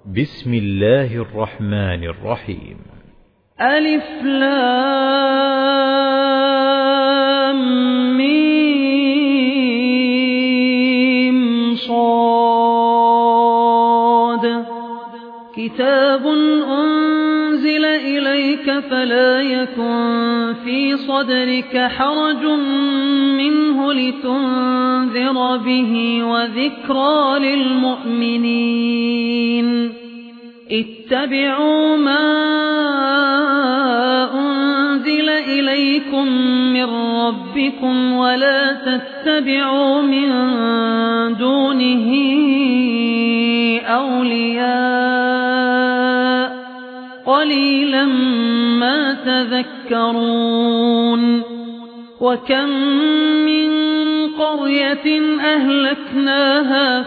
بسم الله الرحمن الرحيم. ألف لام ميم صاد كتاب أنزل إليك فلا يكن في صدرك حرج منه لتنذر به وذكرى للمؤمنين. اتبعوا ما أنزل إليكم من ربكم ولا تتبعوا من دونه أولياء قليلا ما تذكرون. وكم من قرية أهلكناها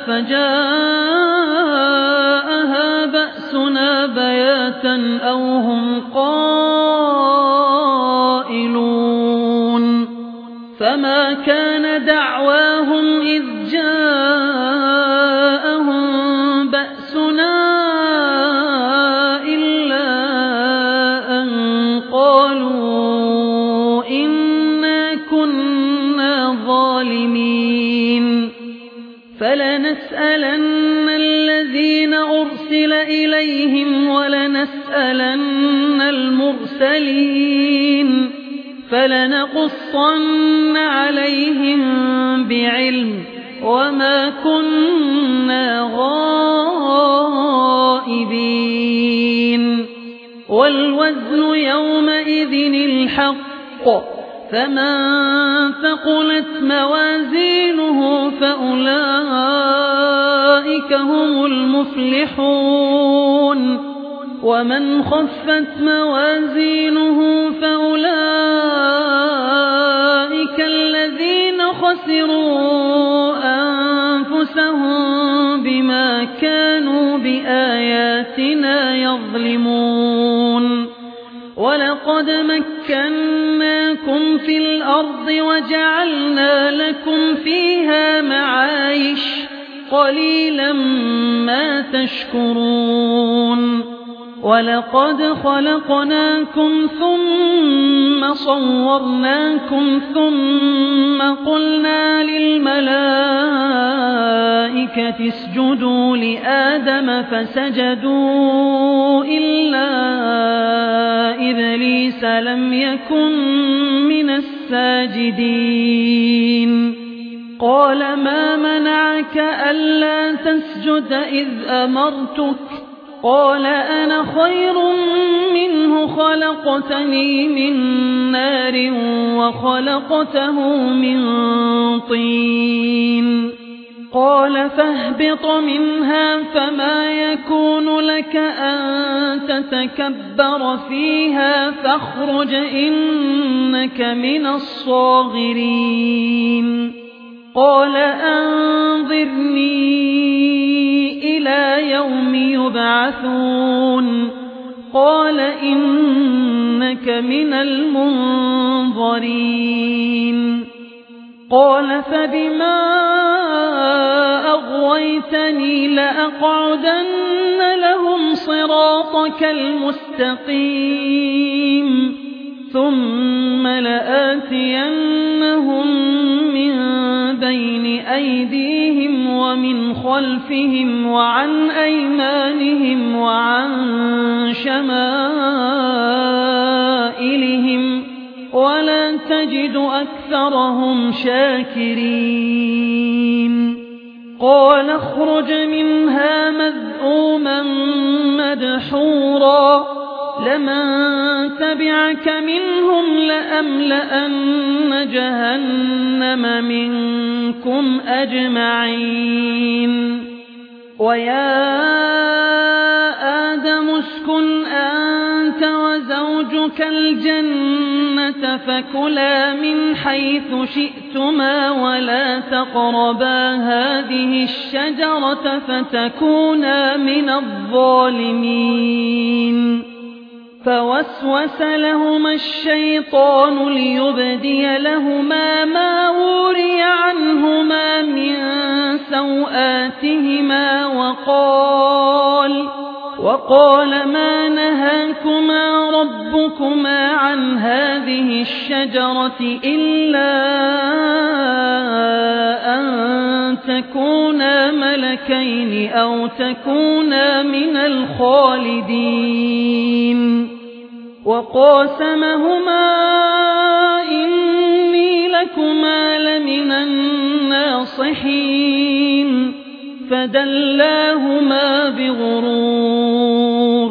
فجاءها بأسنا بياتا أو هم قائلون فما كان دعواهم إذ جاءهم بأسنا إلا أن قالوا إنا كنا ظالمين. فلنسألن الذين أرسل إليهم ولنسألن المرسلين فلنقصن عليهم بعلم وما كنا غائبين. والوزن يومئذ الحق فمن ثقلت موازينه فأولئك هم المفلحون ومن خفت موازينه فأولئك الذين خسروا أنفسهم بما كانوا بآياتنا يظلمون. ولقد مكناكم في الأرض وجعلنا لكم فيها معايش قليلا ما تشكرون. ولقد خلقناكم ثم صورناكم ثم قلنا للملائكة اسجدوا لآدم فسجدوا إلا إبليس لم يكن من الساجدين. قال ما منعك ألا تسجد إذ أمرتك؟ قال أنا خير منه خلقتني من نار وخلقته من طين. قال فاهبط منها فما يكون لك أن تتكبر فيها فاخرج إنك من الصاغرين. قال أنظرني إلى يوم يبعثون. قال إنك من المنظرين. قال فبما أغويتني لأقعدن لهم صراطك المستقيم ثم لآتينهم من بين أيديهم ومن خلفهم وعن أيمانهم وعن شمائلهم ولا تجد أكثرهم شاكرين. قال اخرج منها مذءوما مدحورا لمن تبعك منهم لأملأن جهنم منكم أجمعين. ويا آدم اسكن أنت وزوجك الجنة فكلا من حيث شئتما ولا تقربا هذه الشجرة فتكونا من الظالمين. فوسوس لهما الشيطان ليبدي لهما ما وري عنهما من سوآتهما وقال ما نهاكما ربكما عن هذه الشجرة إلا أن تكونا ملكين أو تكونا من الخالدين وقاسمهما إني لكما لمن الناصحين فدلاهما بغرور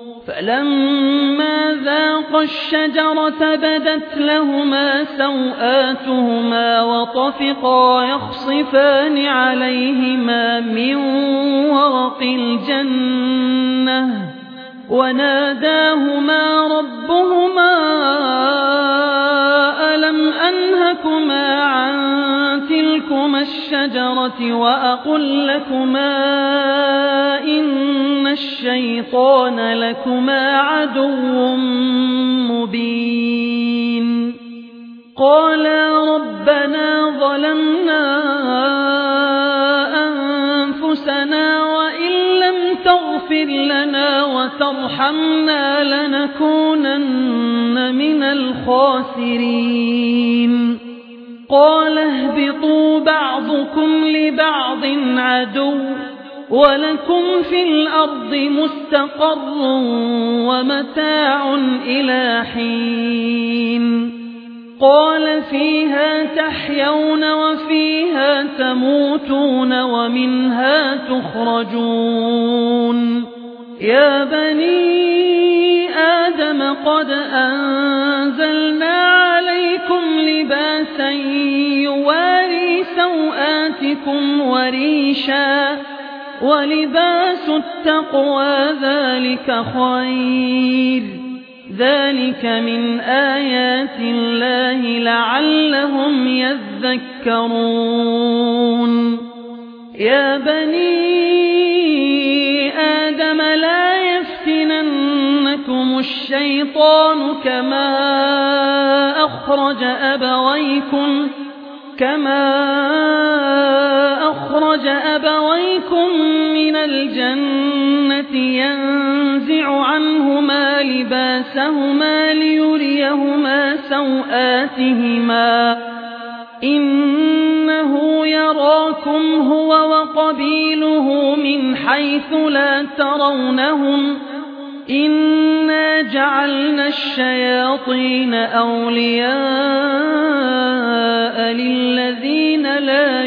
فلما ذاقا الشجرة بدت لهما سوآتهما وطفقا يخصفان عليهما من ورق الجنة وناداهما ربهما ألم أنهكما عن تلكما الشجرة وأقل لكما إن الشيطان لكما عدو مبين قالا ربنا ظلمنا أنفسنا وإن لم تغفر لنا وترحمنا لنكونن من الخاسرين قال اهبطوا بعضكم لبعض عدو ولكم في الأرض مستقر ومتاع إلى حين قال فيها تحيون وفيها تموتون ومنها تخرجون يا بني آدم قد أنزلنا عليكم لباسا يواري سوآتكم وريشا ولباس التقوى ذلك خير ذلك من آيات الله لعلهم يذكرون يا بني آدم لا يفتننكم الشيطان كما أخرج أبويكم من الجنة ينزع عنهما لباسهما ليريهما سوآتهما إنه يراكم هو وقبيله من حيث لا ترونهم إنا جعلنا الشياطين أولياء للذين لا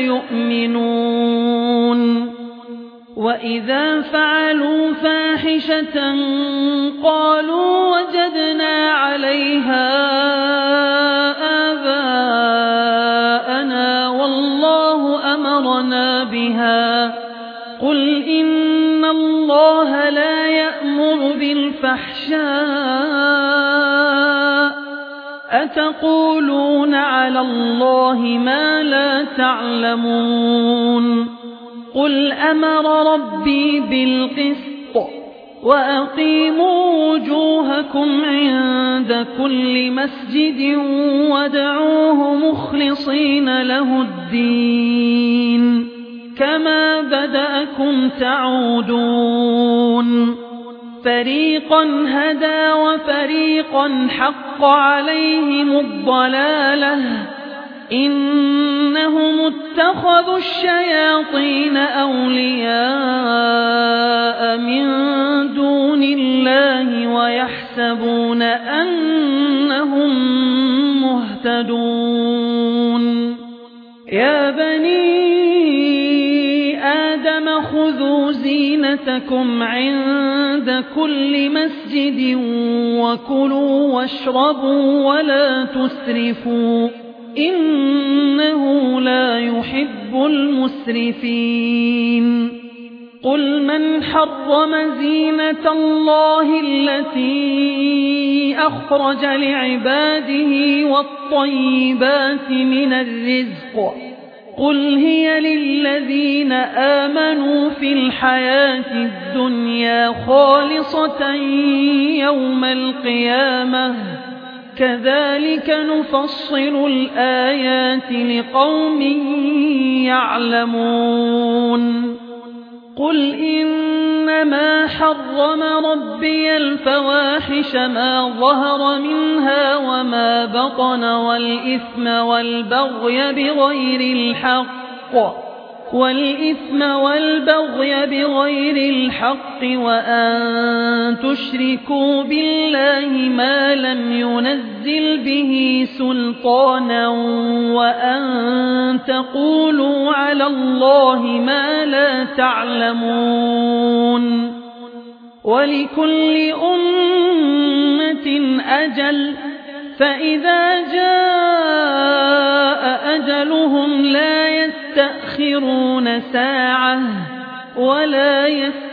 يؤمنون وإذا فعلوا فاحشة قالوا وجدنا عليها آباءنا والله أمرنا بها قل إن الله لا يأمر بالفحشاء أتقولون على الله ما لا تعلمون قل أمر ربي بالقسط وأقيموا وجوهكم عند كل مسجد وادعوه مخلصين له الدين كما بدأكم تعودون فريقا هدى وفريقا حق عليهم الضلالة إنهم اتخذوا الشياطين أولياء من دون الله ويحسبون أنهم مهتدون يا بني آدم خذوا زينتكم عند كل مسجد وكلوا واشربوا ولا تسرفوا إنه لا يحب المسرفين قل من حرم زينة الله التي أخرج لعباده والطيبات من الرزق قل هي للذين آمنوا في الحياة الدنيا خالصة يوم القيامة كذلك نفصل الآيات لقوم يعلمون قل إن إنما حرم ربي الفواحش ما ظهر منها وما بطن والإثم والبغي بغير الحق وأن تشركوا بالله ما لم ينزل به سلطانا وأن تقولوا على الله ما لا تعلمون ولكل أمة أجل فإذا جاء أجلهم لا يستأخرون ساعة ولا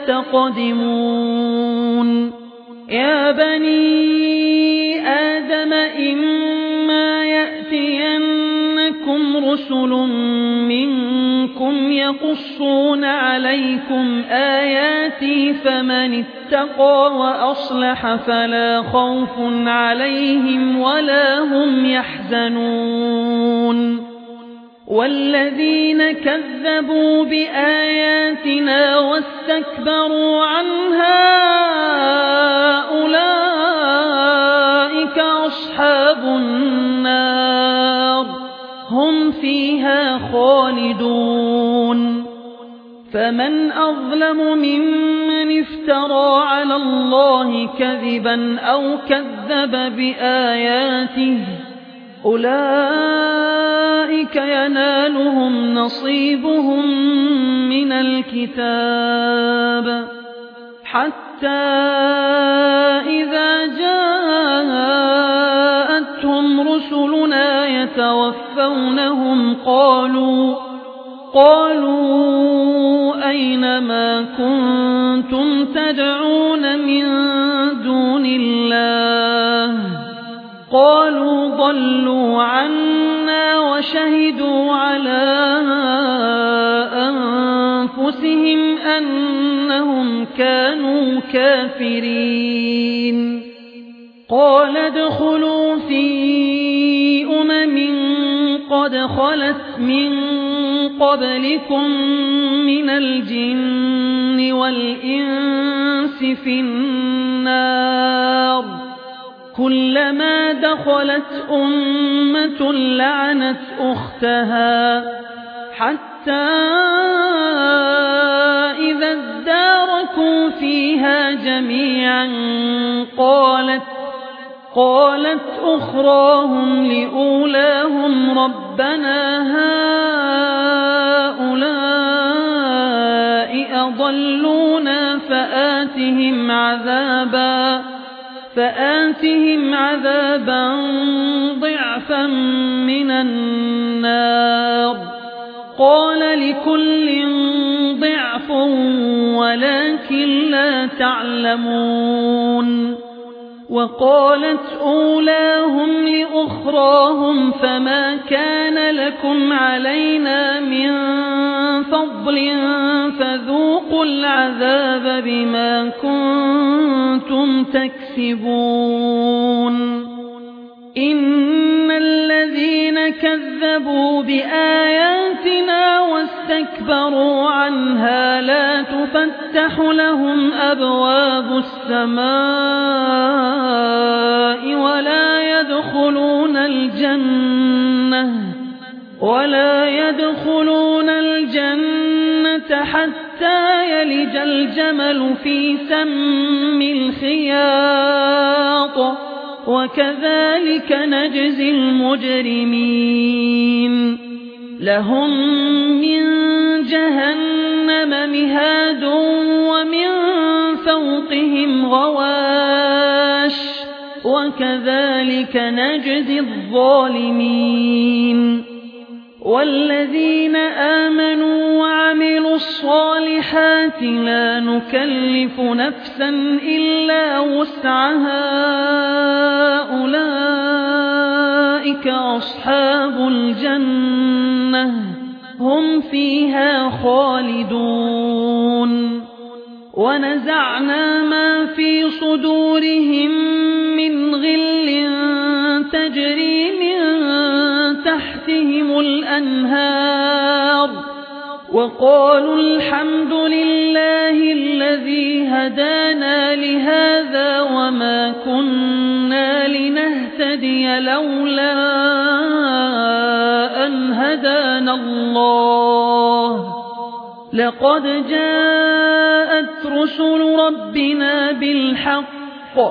يستقدمون يا بني آدم إما يأتينكم رسل منكم يقصون عليكم آياتي فمن اتقى وأصلح فلا خوف عليهم ولا هم يحزنون والذين كذبوا بآياتنا واستكبروا عنها أولئك أصحاب النار هم فيها خالدون فمن أظلم ممن افترى على الله كذبا أو كذب بآياته أولئك ينالهم نصيبهم من الكتاب حتى إذا جاءتهم رسلنا يتوفونهم قالوا أين ما كنتم تدعون من دون الله قالوا ضلوا عنا وشهدوا على أنفسهم أنهم كانوا كافرين قال ادخلوا في قد خلت من قبلكم من الجن والإنس في النار كلما دخلت أمة لعنت أختها حتى إذا اداركوا فيها جميعا قالت أخراهم لأولاهم ربنا هؤلاء أضلونا فآتهم عذابا ضعفا من النار قال لكل ضعف ولكن لا تعلمون وقالت أولاهم لأخراهم فما كان لكم علينا من فضل فذوقوا العذاب بما كنتم تكسبون إن الذين كذبوا بآياتنا واستكبروا عنها لا تفتح لهم أبواب السماء ولا يدخلون الجنة حتى يلج الجمل في سم الخياط وكذلك نجزي المجرمين لهم من جهنم مهاد ومن فوقهم غواش وكذلك نجزي الظالمين والذين آمنوا وعملوا الصالحات لا نكلف نفسا إلا وسعها أولئك أصحاب الجنة هم فيها خالدون ونزعنا ما في صدورهم من غل تجري من تحتهم الأنهار وقالوا الحمد لله الذي هدانا لهذا وما كنا لنهتدي لولا أن هدانا الله لقد جاءت رسل ربنا بالحق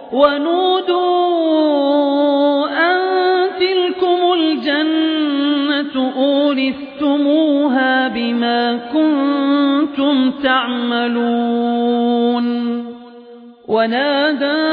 ونودوا أن تلكم الجنة أورثتموها بما كنتم تعملون ونادى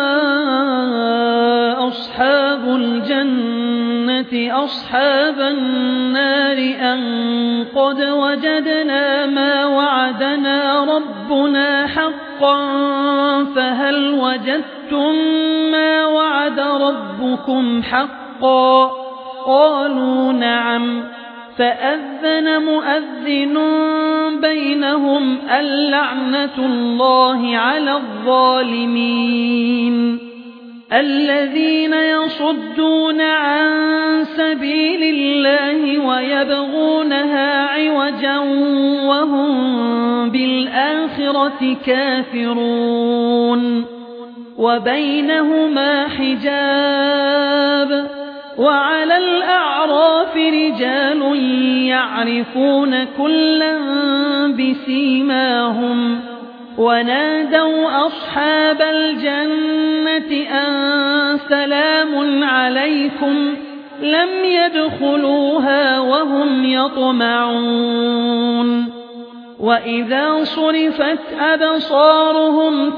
أصحاب الجنة أصحاب النار أن قد وجدنا ما وعدنا ربنا حقا فهل وجدتم ما وعد ربكم حقا قالوا نعم فأذن مؤذن بينهم اللعنة الله على الظالمين الذين يصدون عن سبيل الله ويبغونها عوجا وهم بالآخرة كافرون وبينهما حجاب وعلى الأعراف رجال يعرفون كلا بسيماهم ونادوا أصحاب الجنة أن سلام عليكم لم يدخلوها وهم يطمعون وإذا صرفت أبصارهم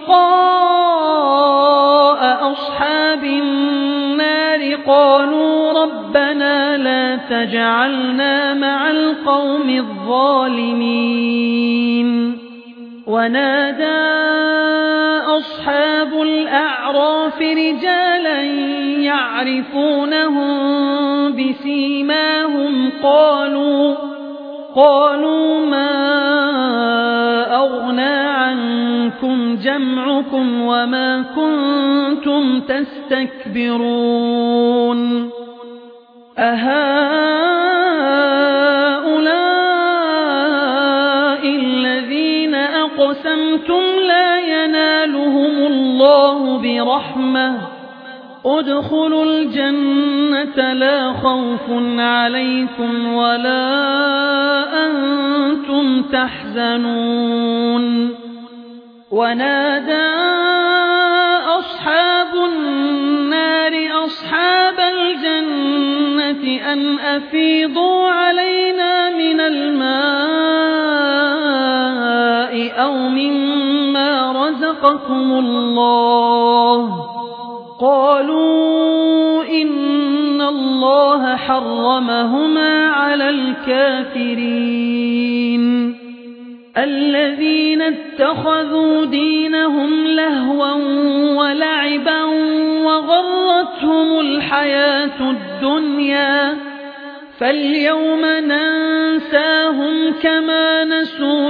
تلقاء أصحاب النار قالوا ربنا لا تجعلنا مع القوم الظالمين ونادى أصحاب الأعراف رجالا يعرفونهم بسيماهم قالوا ما أغنى عنكم جمعكم وما كنتم تستكبرون أهؤلاء الذين أقسمتم لا ينالهم الله برحمة ادخلوا الجنة لا خوف عليكم ولا أنتم تحزنون ونادى أصحاب النار أصحاب الجنة أن أفيضوا علينا من الماء أو مما رزقكم الله قالوا إن الله حرمهما على الكافرين الذين اتخذوا دينهم لهوا ولعبا وغرتهم الحياة الدنيا فاليوم ننساهم كما نسوا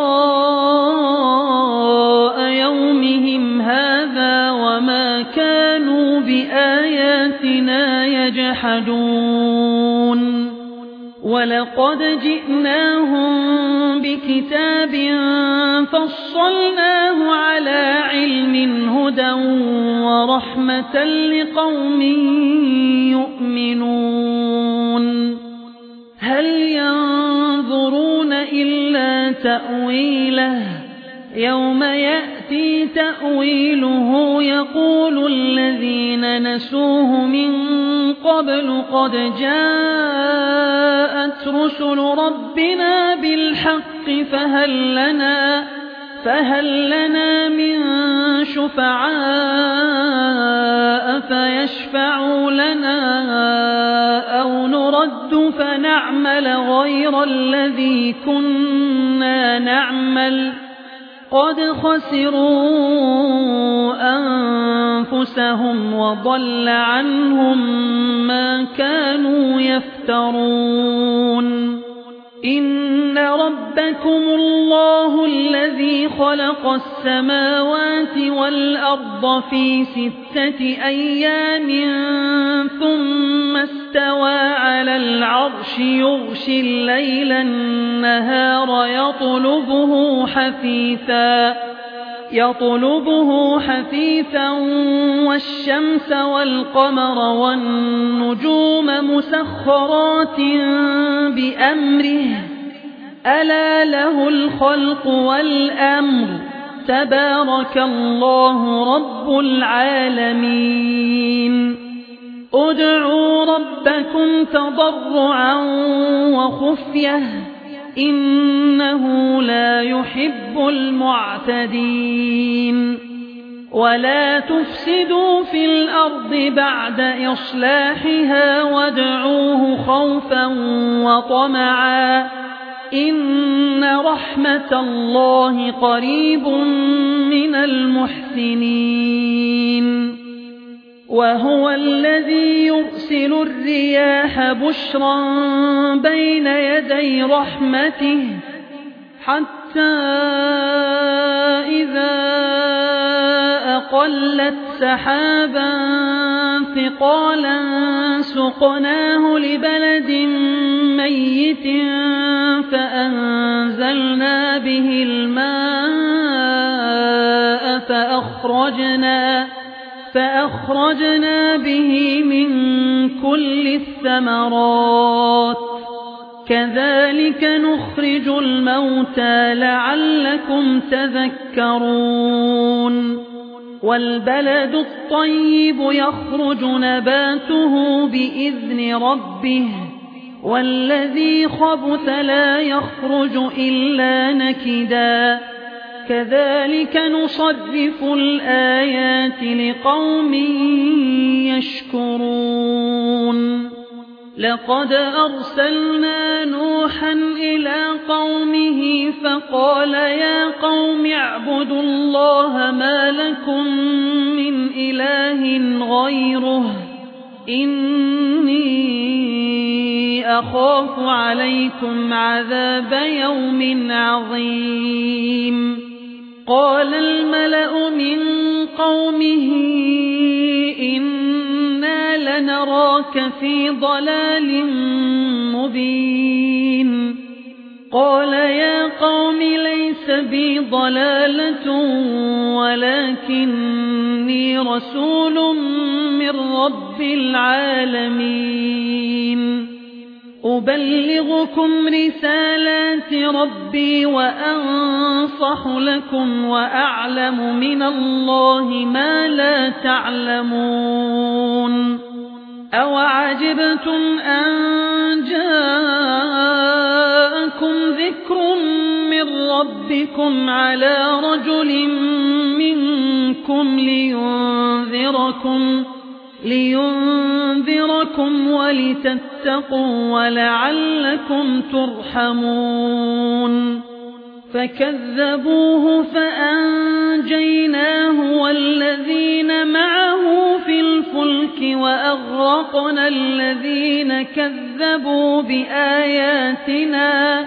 لقاء يومهم هذا وما كانوا بآياتنا يجحدون ولقد جئناهم بكتاب فصلناه على علم هدى ورحمة لقوم يؤمنون هل ينظرون إلا تأويله يوم يأتي تأويله يقول الذين نسوه من قبل قد جاءت رسل ربنا بالحق فهل لنا من شفعاء فيشفعوا لنا أو نرد فنعمل غير الذي كنا نعمل قد خسروا أنفسهم وضل عنهم ما كانوا يفترون إن ربكم الله الذي خلق السماوات والأرض في 6 أيام ثم استوى على العرش يغشي الليل النهار يطلبه حثيثا والشمس والقمر والنجوم مسخرات بأمره ألا له الخلق والأمر تبارك الله رب العالمين ادعوا ربكم تضرعا وخفية إنه لا يحب المعتدين ولا تفسدوا في الأرض بعد إصلاحها وادعوه خوفا وطمعا إن رحمة الله قريب من المحسنين وهو الذي يرسل الرياح بشرا بين يدي رحمته حتى إذا أقلت سحابا ثقالا سقناه لبلد ميت فأنزلنا به الماء فأخرجنا به من كل الثمرات كذلك نخرج الموتى لعلكم تذكرون والبلد الطيب يخرج نباته بإذن ربه والذي خبث لا يخرج إلا نكدا كذلك نصرف الآيات لقوم يشكرون لقد أرسلنا نوحا إلى قومه فقال يا قوم اعبدوا الله ما لكم من إله غيره إني أخاف عليكم عذاب يوم عظيم قال الملأ من قومه إنا لنراك في ضلال مبين قال يا قوم ليس بي ضلالة ولكني رسول من رب العالمين أبلغكم رسالات ربي وأنصح لكم وأعلم من الله ما لا تعلمون أوعجبتم أن جاءكم ذكر من ربكم على رجل منكم لينذركم ولتتقوا ولعلكم ترحمون فكذبوه فأنجيناه والذين معه في الفلك وأغرقنا الذين كذبوا بآياتنا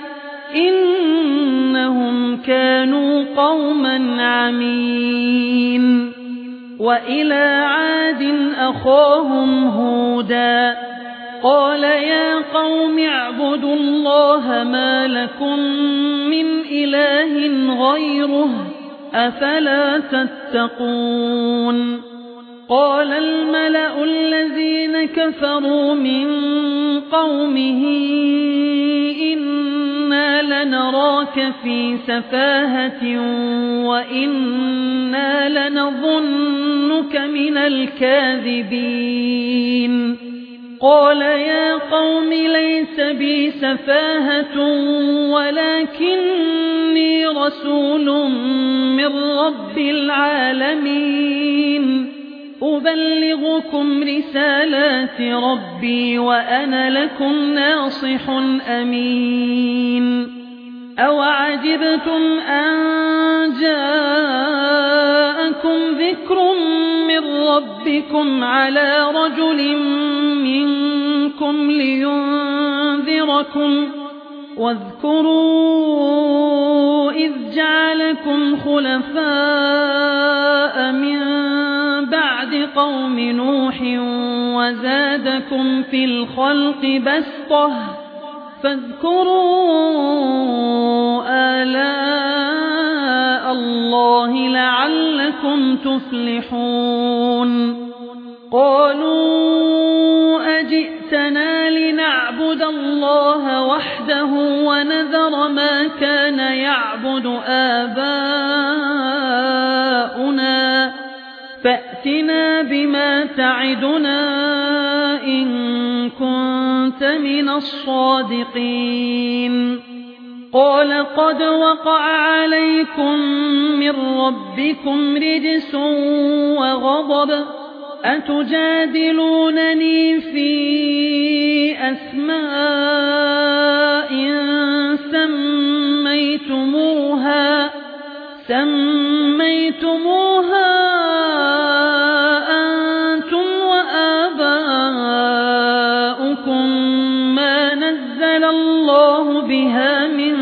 إنهم كانوا قوما عمين وإلى عاد أخاهم هودا قال يا قوم اعبدوا الله ما لكم من إله غيره أفلا تتقون قال الملأ الذين كفروا من قومه إنا لنراك في سفاهة وإنا لنظنك من الكاذبين قال يا قوم ليس بي سفاهة ولكني رسول من رب العالمين أبلغكم رسالات ربي وأنا لكم ناصح أمين أوعجبتم أن جاءكم ذكر من ربكم على واذكروا إذ جعلكم خلفاء من بعد قوم نوح وزادكم في الخلق بسطة فاذكروا آلاء الله لعلكم تفلحون قالوا أجئتنا لنعبد الله وحده ونذر ما كان يعبد آباؤنا فأتنا بما تعدنا إن كنت من الصادقين قال قد وقع عليكم من ربكم رجس وغضب أتجادلونني في أسماء سميتموها أنتم وآباؤكم ما نزل الله بها من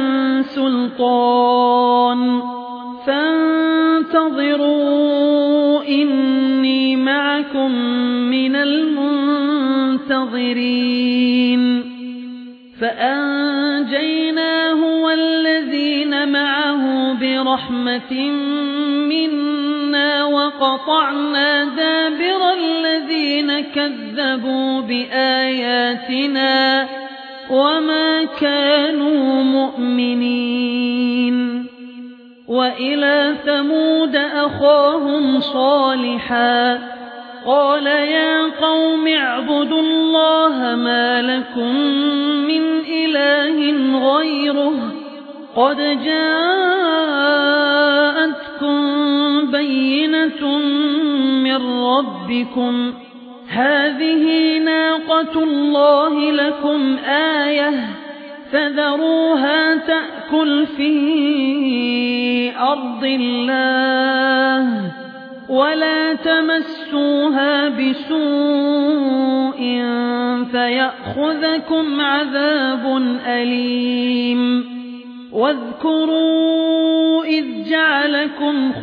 سلطان فانتظروا إني معكم من المنتظرين فأنجيناه والذين معه برحمة منا وقطعنا دابر الذين كذبوا بآياتنا وما كانوا مؤمنين وإلى ثمود أخاهم صالحا قال يا قوم اعبدوا الله ما لكم من إله غيره قد جاءتكم بينة من ربكم هذه ناقة الله لكم آية فذروها تأكل في أرض الله ولا تمسوها بسوء فيأخذكم عذاب أليم واذكروا إذ جعلكم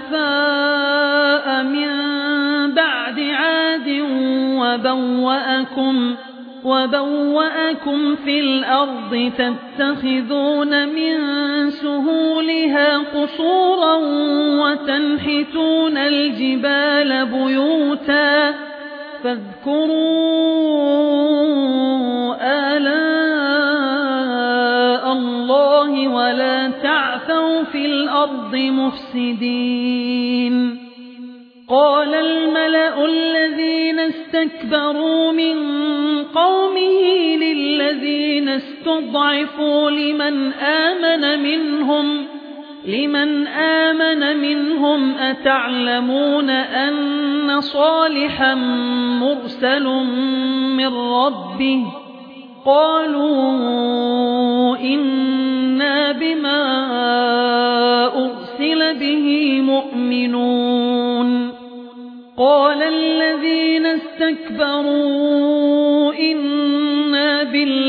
خلفاء من بعد عاد وبوأكم في الأرض تتخذون من سهولها قصورا وتنحتون الجبال بيوتا فاذكروا آلاء الله ولا تعثوا في الأرض مفسدين قال الملأ الذين استكبروا من قومه للذين استضعفوا لمن آمن منهم أتعلمون أن صالحا مرسل من ربه قالوا إنا بما أرسل به مؤمنون قال الذين استكبروا إنا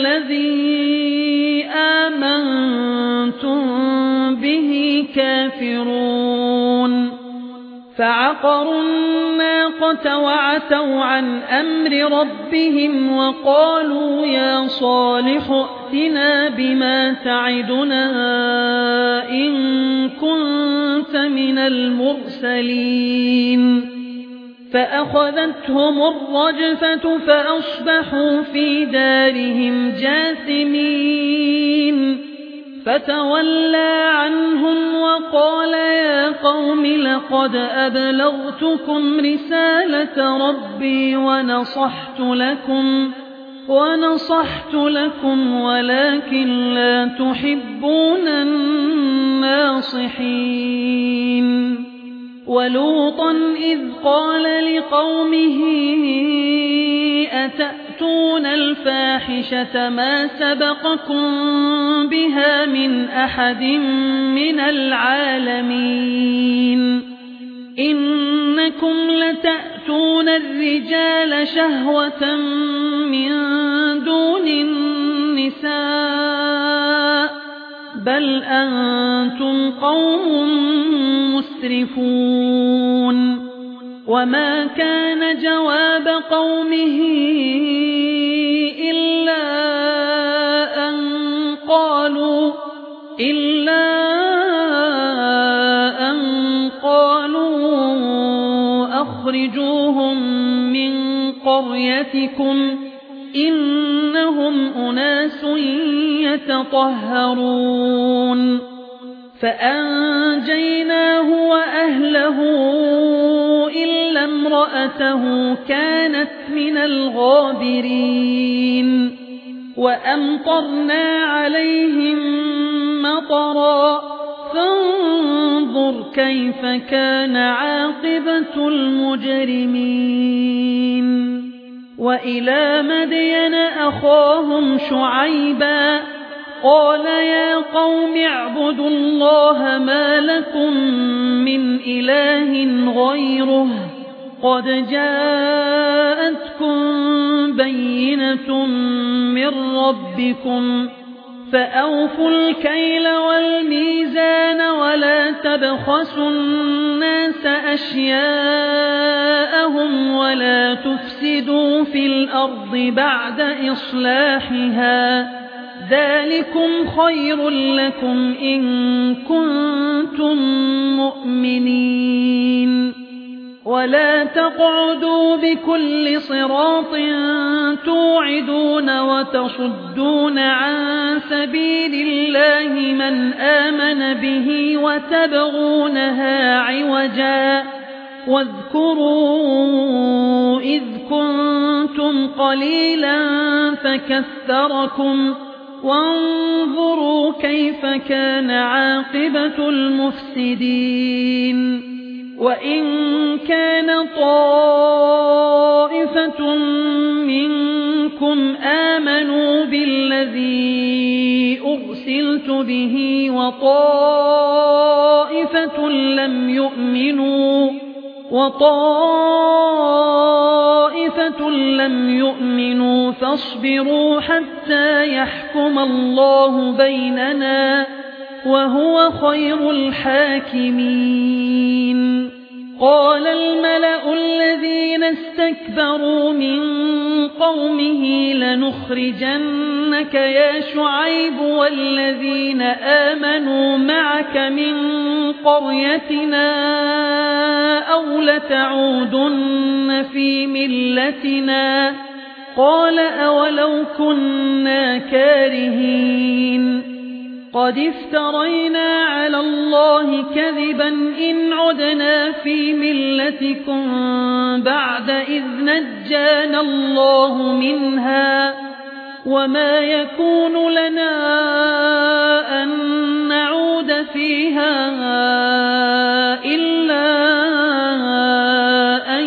بالذي آمنتم به كافرون فعقروا الناقة وعتوا عن أمر ربهم وقالوا يا صالح ائتنا بما تعدنا إن كنت من المرسلين فأخذتهم الرجفة فأصبحوا في دارهم جاثمين فتولى عنهم وقال يا قوم لقد أبلغتكم رسالة ربي ونصحت لكم ولكن لا تحبون الناصحين ولوطا إذ قال لقومه أتأتون الفاحشة ما سبقكم بها من أحد من العالمين إنكم لتأتون الرجال شهوة من دون النساء بل أنتم قوم مسرفون وما كان جواب قومه إلا أن قالوا أخرجوهم من قريتكم إنهم أناس يتطهرون فأنجيناه وأهله إلا امرأته كانت من الغابرين وأمطرنا عليهم مطرا فانظر كيف كان عاقبة المجرمين وإلى مدين أخاهم شعيبا قال يا قوم اعبدوا الله ما لكم من إله غيره قد جاءتكم بينة من ربكم فأوفوا الكيل والميزان ولا تبخسوا الناس أشياءهم ولا تفسدوا في الأرض بعد إصلاحها ذلكم خير لكم إن كنتم مؤمنين ولا تقعدوا بكل صراط توعدون وتصدون عن سبيل الله من آمن به وتبغونها عوجا واذكروا إذ كنتم قليلا فكثركم وانظروا كيف كان عاقبة المفسدين وإن كان طائفة منكم آمنوا بالذي أرسلت به وطائفة لم يؤمنوا فاصبروا حتى يحكم الله بيننا وهو خير الحاكمين قال الملأ الذين استكبروا من قومه لنخرجنك يا شعيب والذين آمنوا معك من قريتنا أو لتعودن في ملتنا قال أولو كنا كارهين قد افترينا على الله كذبا إن عدنا في ملتكم بعد إذ نجانا الله منها وما يكون لنا أن نعود فيها إلا أن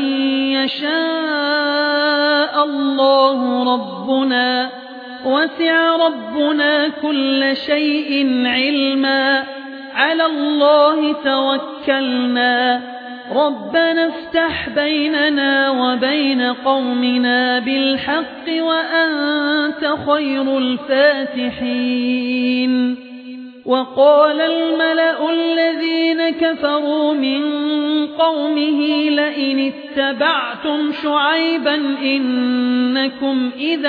يشاء الله ربنا وسع ربنا كل شيء علما على الله توكلنا ربنا افتح بيننا وبين قومنا بالحق وأنت خير الفاتحين وقال الملأ الذين كفروا من قومه لئن اتبعتم شعيبا إنكم إذا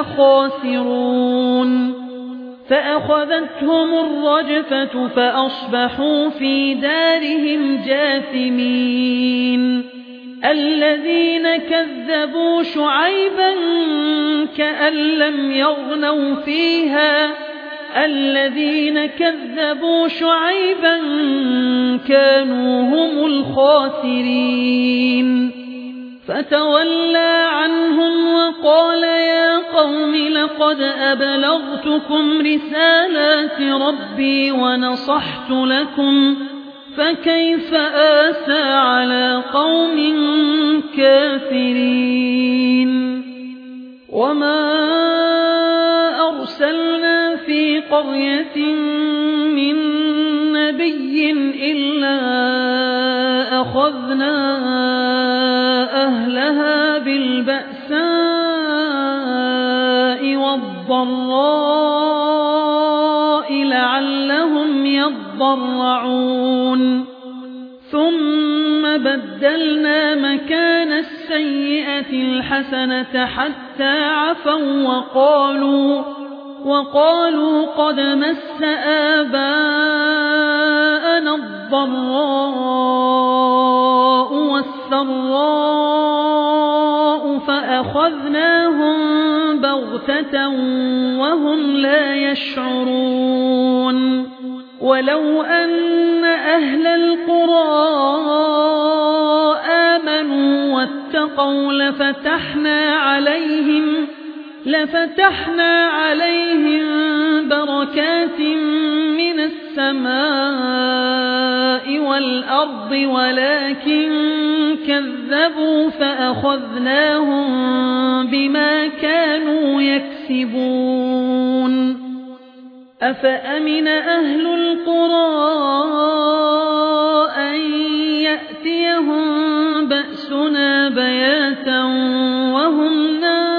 لخاسرون فأخذتهم الرجفة فأصبحوا في دارهم جاثمين الذين كذبوا شعيبا كأن لم يغنوا فيها الذين كذبوا شعيبا كانوا هم الخاسرين فتولى عنهم وقال يا قوم لقد أبلغتكم رسالات ربي ونصحت لكم فكيف آسى على قوم كافرين وما أرسلنا في قرية من نبي إلا أخذنا أهلها بالبأساء والضراء لعلهم يتضرعون ثم بدلنا مكان السيئة الحسنة حتى عفوا وقالوا قد مس آباءنا الضراء والسراء فأخذناهم بغتة وهم لا يشعرون ولو أن أهل القرى آمنوا واتقوا لفتحنا عليهم بركات من السماء والأرض ولكن كذبوا فأخذناهم بما كانوا يكسبون أفأمن أهل القرى أن يأتيهم بأسنا بياتا وهم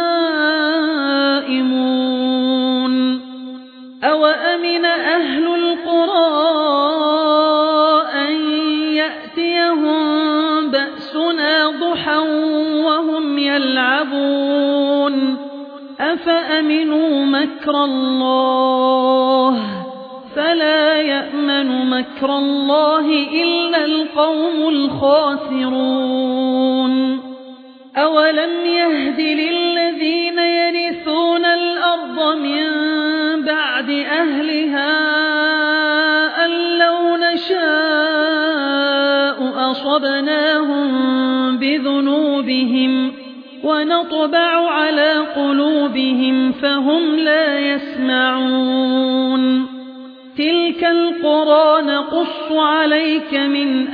نائمون أوأمن أهل القرى أن يأتيهم بأسنا ضحى وهم يلعبون أفأمنوا مكر الله فلا يأمن مكر الله إلا القوم الخاسرون أولم يهد للذين يرثون الأرض من بعد أهلها أن لو نشاء أصبناهم بذنوبهم ونطبع على قلوبهم فهم لا يسمعون تلك القرى نقص عليك من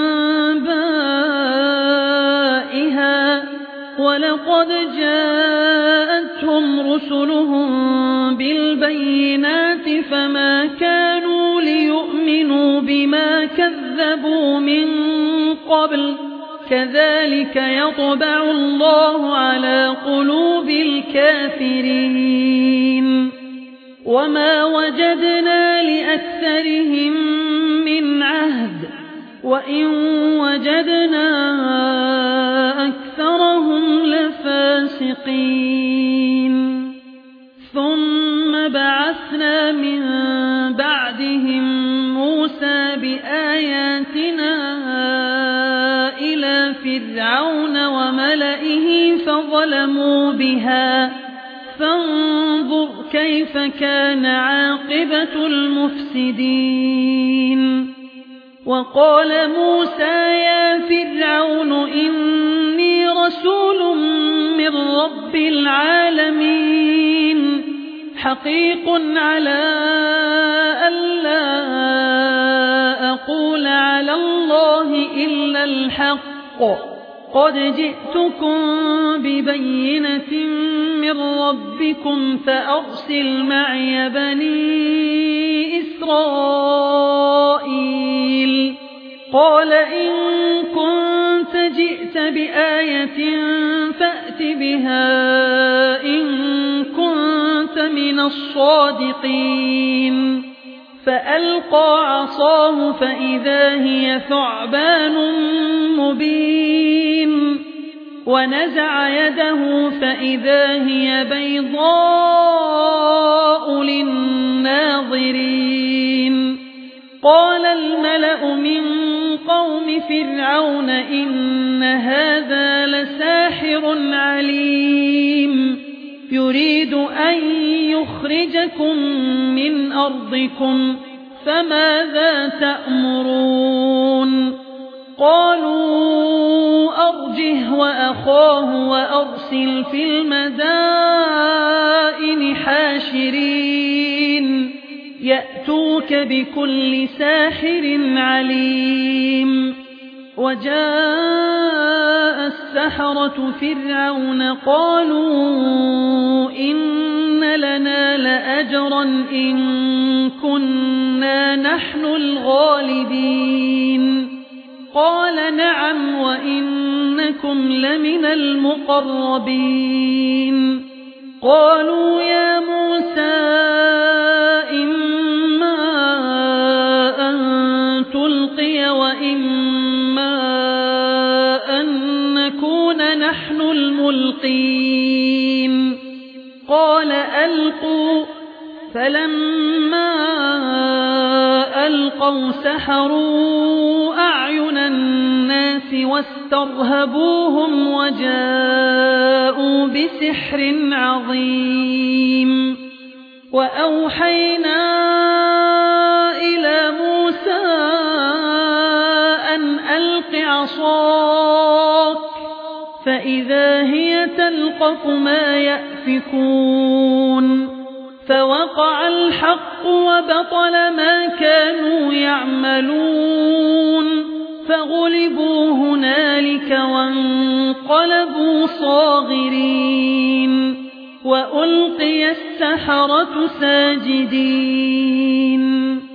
أنبائها ولقد جاءتهم رسلهم بالبينات فما كانوا ليؤمنوا بما كذبوا من قبل كذلك يطبع الله على قلوب الكافرين وما وجدنا لأكثرهم من عهد وإن وجدنا أكثرهم لفاسقين ثم بعثنا من بعدهم موسى بآياتنا إلى فرعون وملئه فظلموا بها فانظر كيف كان عاقبة المفسدين وقال موسى يا فرعون إني رسول من رب العالمين حقيق على ألا أقول على الله إلا الحق قد جئتكم ببينة من ربكم فأرسل معي بني إسرائيل قال إن كنت جئت بآية فأت بها إن كنت من الصادقين فألقى عصاه فإذا هي ثعبان مبين ونزع يده فإذا هي بيضاء للناظرين قال الملأ من قوم فرعون إن هذا لساحر عليم يريد أن يخرجكم من أرضكم فماذا تأمرون قالوا أرجه وأخاه وأرسل في المدائن حاشرين يأتوك بكل ساحر عليم وجاء السحرة فرعون قالوا إن لنا لأجرا إن كنا نحن الغالبين قال نعم وإنكم لمن المقربين قالوا يا موسى إما أن ملقين قال ألقوا فلما ألقوا سحروا أعين الناس واسترهبوهم وجاءوا بسحر عظيم وأوحينا إلى موسى أن ألق عصاك فإذا هي تلقف ما يأفكون فوقع الحق وبطل ما كانوا يعملون فغلبوا هنالك وانقلبوا صاغرين وألقي السحرة ساجدين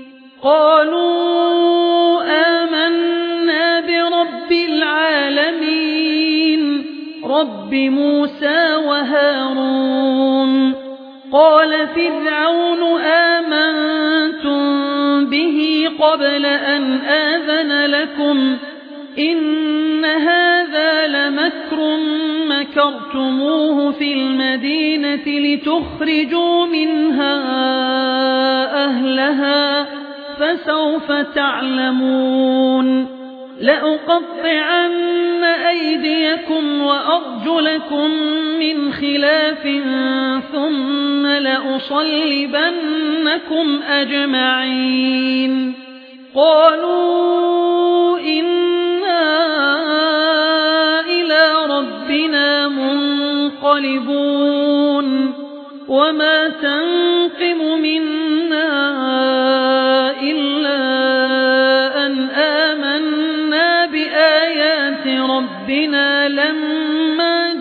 قالوا آمنا برب العالمين رب موسى وهارون قال فرعون آمنتم به قبل أن آذن لكم إن هذا لمكر مكرتموه في المدينة لتخرجوا منها أهلها فسوف تعلمون لأقطعن أيديكم وأرجلكم من خلاف ثم لأصلبنكم أجمعين قالوا إنا إلى ربنا منقلبون وما تنقم منا إلا أن آمنا بآيات ربنا لما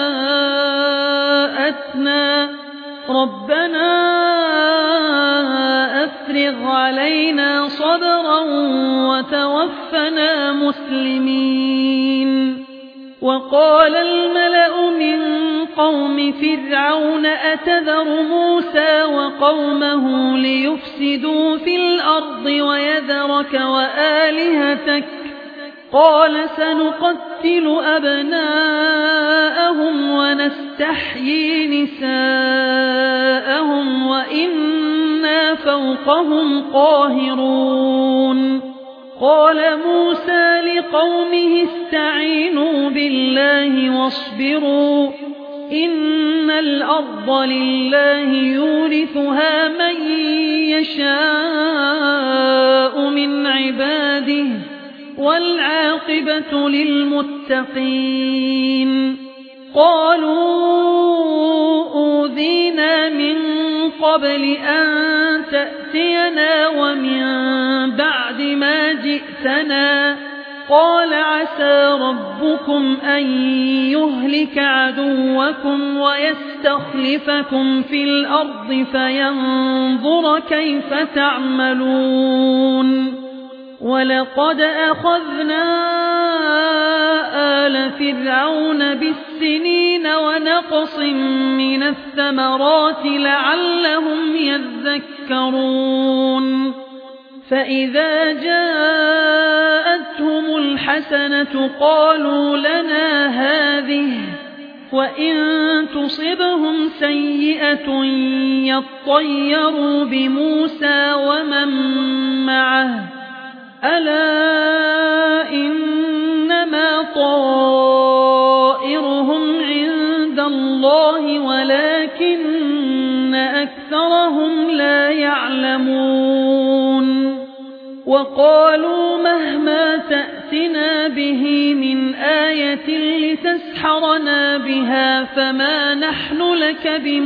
جاءتنا ربنا أفرغ علينا صبرا وتوفنا مسلمين وقال الملأ من قوم فرعون أتذر موسى وقومه ليفسدوا في الأرض ويذرك وآلهتك قال سنقتل أبناءهم ونستحيي نساءهم وإنا فوقهم قاهرون قال موسى لقومه استعينوا بالله واصبروا إن الأرض لله يورثها من يشاء من عباده والعاقبة للمتقين قالوا أوذينا من قبل أن تأتينا ومن بعد ما جئتنا قال عسى ربكم أن يهلك عدوكم ويستخلفكم في الأرض فينظر كيف تعملون ولقد أخذنا آل فرعون بالسنين ونقص من الثمرات لعلهم يذكرون فإذا جاءتهم الحسنة قالوا لنا هذه وإن تصبهم سيئة يطيروا بموسى ومن معه ألا إنما طائرهم عند الله ولكن أكثرهم لا يعلمون وقالوا مهما تأتنا به من آية لتسحرنا بها فما نحن لك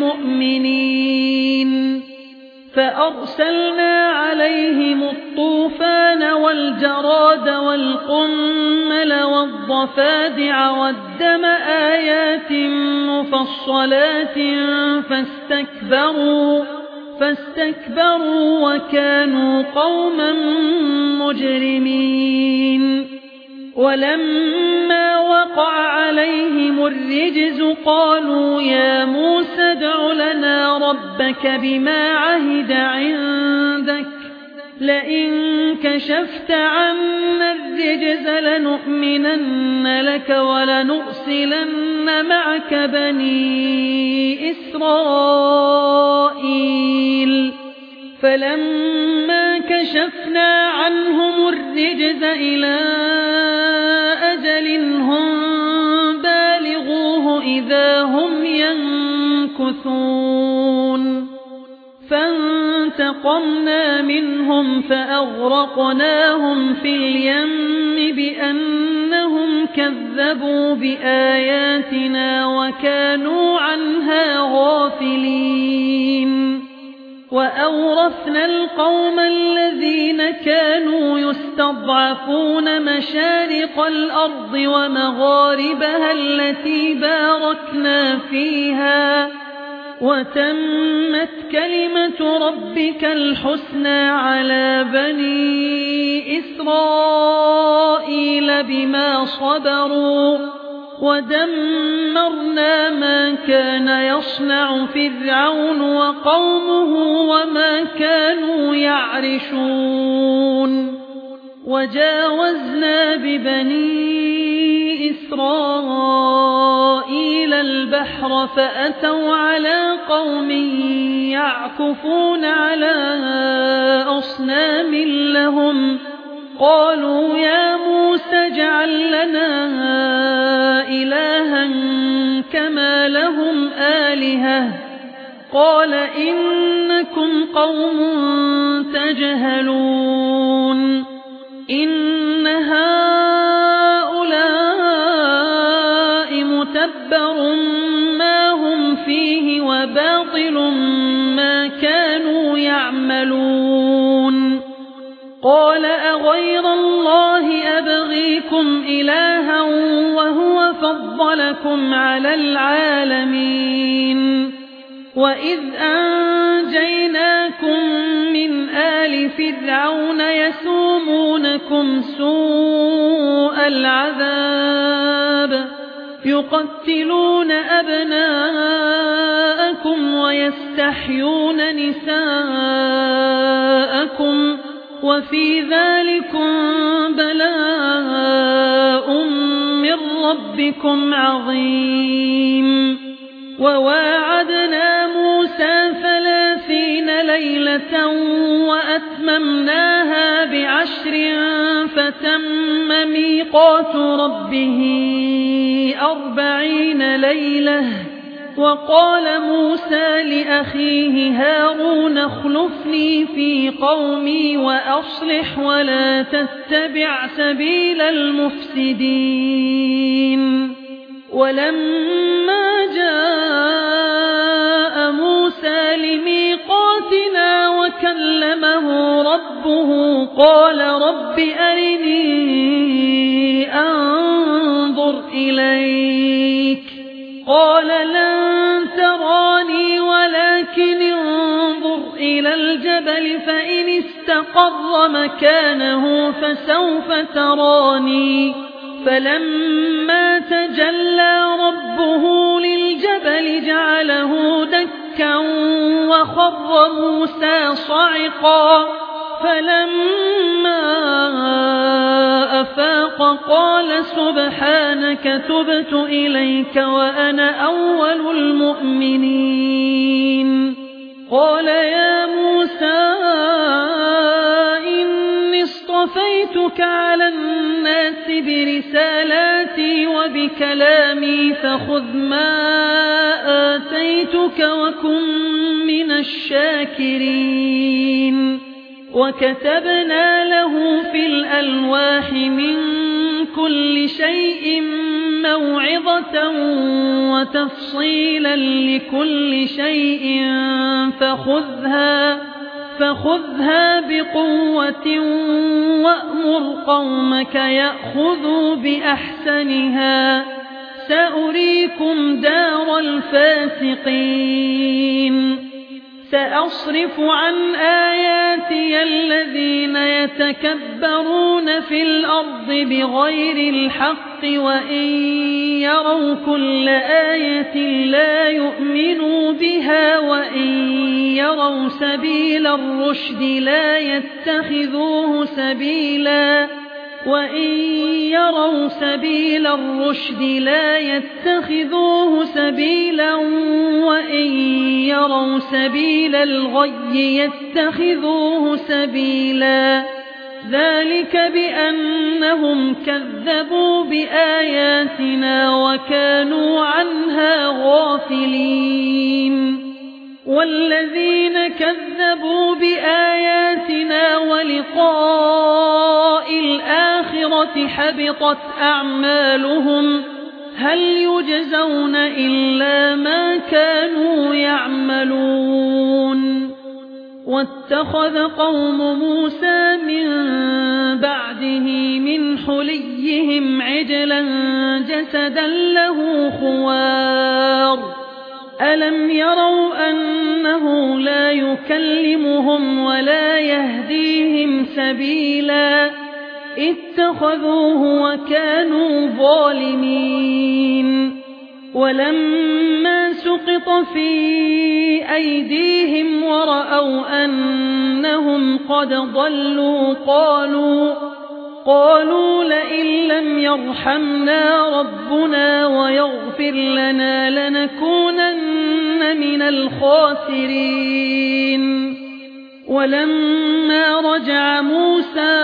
بمؤمنين فأرسلنا عليهم الطوفان والجراد والقمل والضفادع والدم آيات مفصلات فاستكبروا وكانوا قوما مجرمين ولما وقع عليهم الرجز قالوا يا موسى ادع لنا ربك بما عهد عندك لئن كشفت عنا الرجز الرجز لنؤمنن لك ولنرسلن معك بني إسرائيل فلما كشفنا عنهم الرجز إلى أجل هم بالغوه إذا هم ينكثون فانتقمنا منهم فأغرقناهم في اليم بأنهم كذبوا بآياتنا وكانوا عنها غافلين وأورثنا القوم الذين كانوا يستضعفون مشارق الأرض ومغاربها التي باركنا فيها وتمت كلمة ربك الحسنى على بني إسرائيل بما صبروا ودمرنا ما كان يصنع فرعون وقومه وما كانوا يعرشون وجاوزنا ببني إسرائيل البحر فأتوا على قوم يعكفون على أصنام لهم قالوا يا موسى اجعل لنا إلها كما لهم آلهة قال إنكم قوم تجهلون إن هؤلاء متبر ما هم فيه وباطل ما كانوا يعملون قال أغير الله أبغيكم إلها وهو فضلكم على العالمين وإذ أنجيناكم من آل فرعون يسومونكم سوء العذاب يقتلون أبناءكم ويستحيون نساءكم وفي ذلكم بلاء من ربكم عظيم وواعدنا موسى 30 ليلة وأتممناها ب10 فتم ميقات ربه 40 ليلة وقال موسى لأخيه هارون اخلفني في قومي وأصلح ولا تتبع سبيل المفسدين ولما جاء موسى لميقاتنا وكلمه ربه قال رب أرني أنظر إليك قال لن تراني ولكن انظر إلى الجبل فإن استقر مكانه فسوف تراني فلما تجلى ربه للجبل جعله دكا وخر موسى صعقا فلما أفاق قال سبحانك تبت إليك وأنا أول المؤمنين قال يا موسى إني اصطفيتك على الناس برسالاتي وبكلامي فخذ ما آتيتك وكن من الشاكرين وكتبنا له في الألواح من كل شيء موعظة وتفصيلا لكل شيء فخذها بقوة وأمر قومك يأخذوا بأحسنها سأريكم دار الفاسقين سأصرف عن آياتي الذين يتكبرون في الأرض بغير الحق وإن يروا كل آية لا يؤمنوا بها وإن يروا سبيل الرشد لا يتخذوه سبيلا وإن يروا سبيل الرشد لا يتخذوه سبيلا وإن يروا سبيل الغي يتخذوه سبيلا ذلك بأنهم كذبوا بآياتنا وكانوا عنها غافلين والذين كذبوا بآياتنا ولقاء الآخرة حبطت أعمالهم هل يجزون إلا ما كانوا يعملون واتخذ قوم موسى من بعده من حليهم عجلا جسدا له خوار ألم يروا أنه لا يكلمهم ولا يهديهم سبيلا اتخذوه وكانوا ظالمين ولما سقط في أيديهم ورأوا أنهم قد ضلوا قالوا لئن لم يرحمنا ربنا ويغفر لنا لنكونن من الخاسرين ولما رجع موسى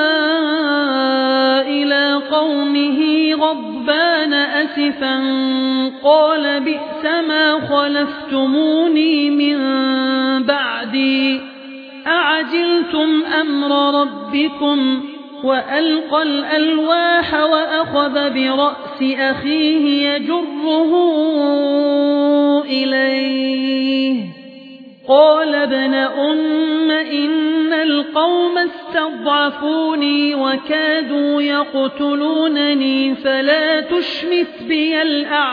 إلى قومه غضبان أسفا قال بئس ما خلفتموني من بعدي أعجلتم أمر ربكم وألقى الألواح وأخذ برأس أخيه يجره إليه قال ابن أم إن القوم استضعفوني وكادوا يقتلونني فلا تشمت بي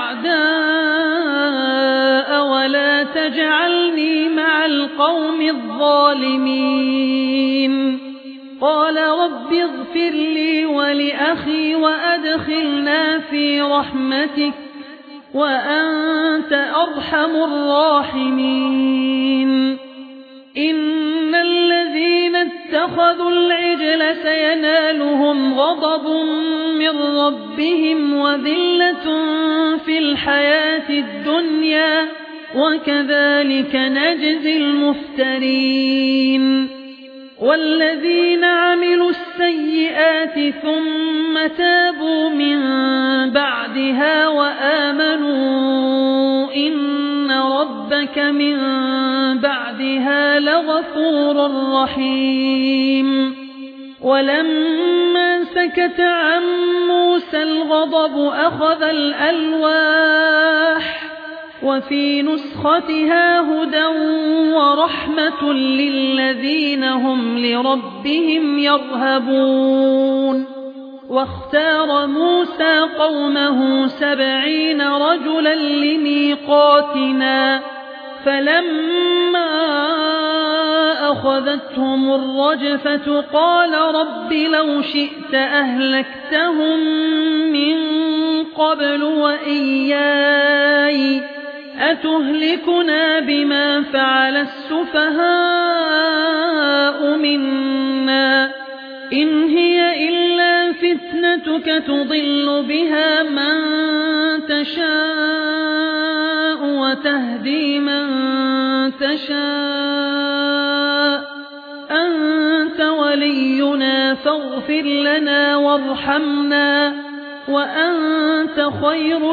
الأعداء ولا تجعلني مع القوم الظالمين قال رب اغفر لي ولأخي وأدخلنا في رحمتك وأنت أرحم الراحمين إن الذين اتخذوا العجل سينالهم غضب من ربهم وذلة في الحياة الدنيا وكذلك نجزي المفترين والذين عملوا السيئات ثم تابوا من بعدها وآمنوا إن ربك من بعدها لغفور رحيم ولما سكت عن موسى الغضب أخذ الألواح وفي نسختها هدى ورحمة للذين هم لربهم يرهبون واختار موسى قومه 70 رجلا لميقاتنا فلما أخذتهم الرجفة قال رب لو شئت أهلكتهم من قبل وإياي أتهلكنا بما فعل السفهاء منا إن هي إلا فتنتك تضل بها من تشاء وتهدي من تشاء أنت ولينا فاغفر لنا وارحمنا وأنت خير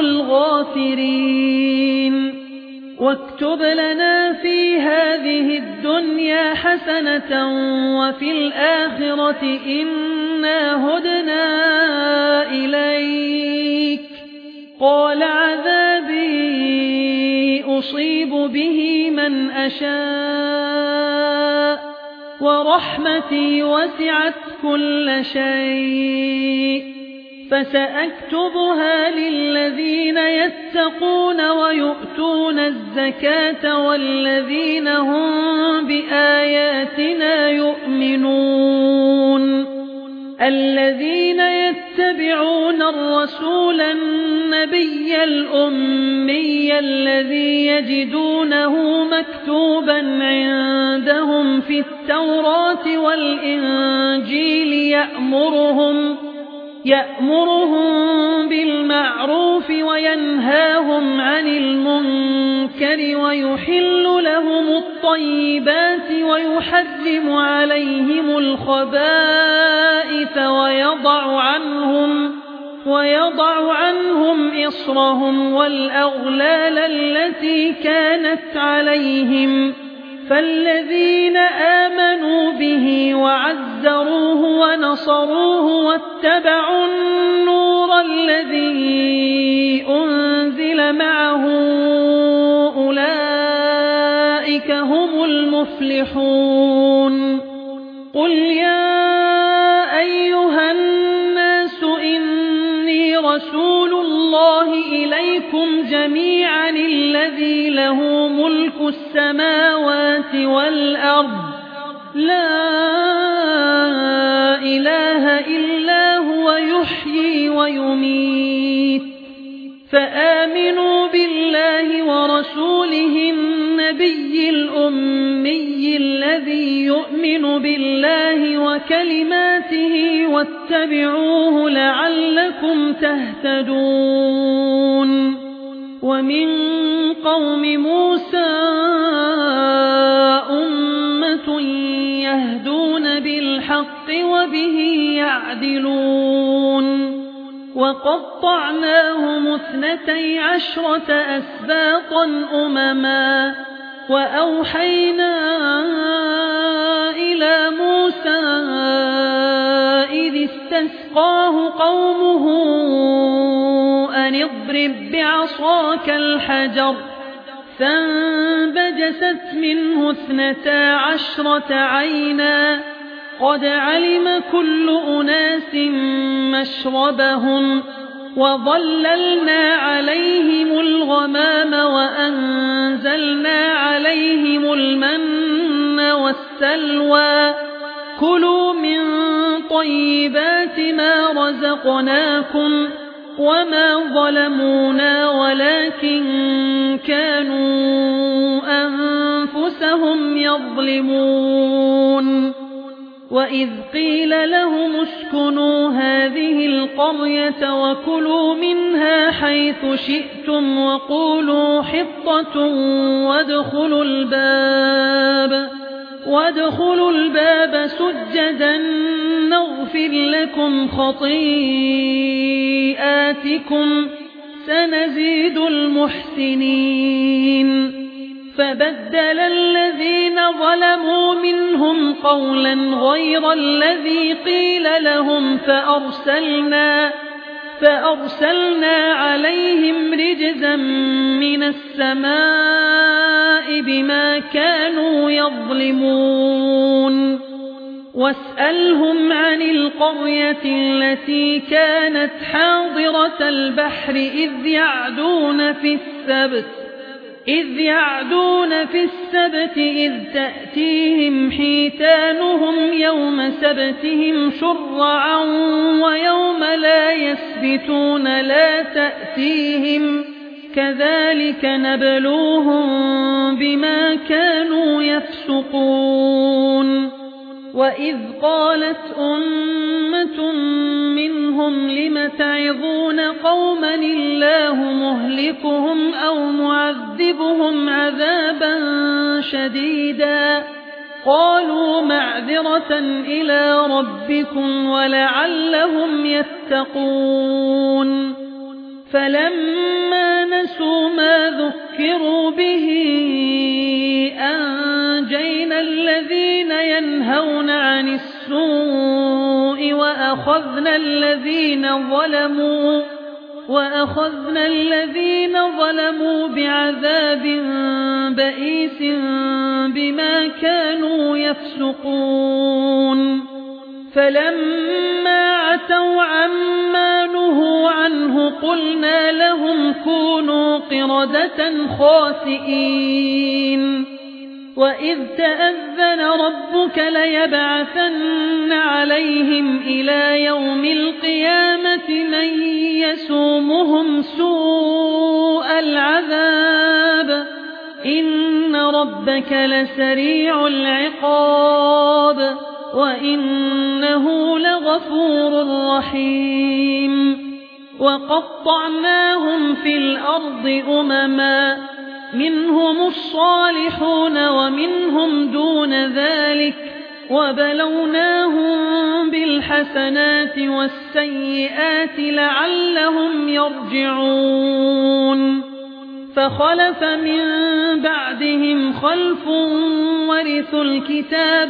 الغافرين واكتب لنا في هذه الدنيا حسنة وفي الآخرة إنا هدنا إليك قال عذابي أصيب به من أشاء ورحمتي وسعت كل شيء فسأكتبها للذين يتقون ويؤتون الزكاة والذين هم بآياتنا يؤمنون الذين يتبعون الرسول النبي الأمي الذي يجدونه مكتوبا عندهم في التوراة والإنجيل يأمرهم بالمعروف وينهاهم عن المنكر ويحل لهم الطيبات ويحرم عليهم الخبائث ويضع عنهم إصرهم والأغلال التي كانت عليهم فالذين آمنوا به وعزروه ونصروه واتبعوا النور الذي أنزل معه أولئك هم المفلحون قل يا أيها الناس إني رسول الله إليكم جميعا الذي له ملك السماوات والأرض لا إله إلا هو يحيي ويميت فآمنوا بالله ورسوله النبي الأمي الذي يؤمن بالله وكلماته واتبعوه لعلكم تهتدون ومن قوم موسى أمة يهدون بالحق وبه يعدلون وقطعناهم 12 أسباطا أمما وأوحينا إلى موسى إذ استسقاه قومه أن اضرب بعصاك الحجر فانبجست منه 12 عينا قد علم كل أناس مشربهم وظللنا عليهم الغمام وأنزلنا عليهم المن والسلوى كلوا من طيبات ما رزقناكم وما ظلمونا ولكن كانوا أنفسهم يظلمون وإذ قيل لهم اسكنوا هذه القرية وكلوا منها حيث شئتم وقولوا حطة وادخلوا الباب سجدا نغفر لكم خطيئاتكم سنزيد المحسنين فبدل الذين ظلموا منهم قولا غير الذي قيل لهم فأرسلنا عليهم رجزا من السماء بما كانوا يظلمون واسألهم عن القرية التي كانت حاضرة البحر إذ يعدون في السبت إذ تأتيهم حيتانهم يوم سبتهم شرعا ويوم لا يسبتون لا تأتيهم كذلك نبلوهم بما كانوا يفسقون وإذ قالت أمة منهم لم تعظون قوما الله مهلكهم أو معذبهم عذابا شديدا قالوا معذرة إلى ربكم ولعلهم يتقون فلما نسوا ما ذكروا به أنجينا الذين ينهون عن السوء وأخذنا الذين ظلموا بعذاب بئيس بما كانوا يفسقون فلما عتوا عما نهوا عنه قلنا لهم كونوا قردة خاسئين وإذ تأذن ربك ليبعثن عليهم إلى يوم القيامة من يسومهم سوء العذاب إن ربك لسريع العقاب وإنه لغفور رحيم وقطعناهم في الأرض أمما منهم الصالحون ومنهم دون ذلك وبلوناهم بالحسنات والسيئات لعلهم يرجعون فخلف من بعدهم خلف ورثوا الكتاب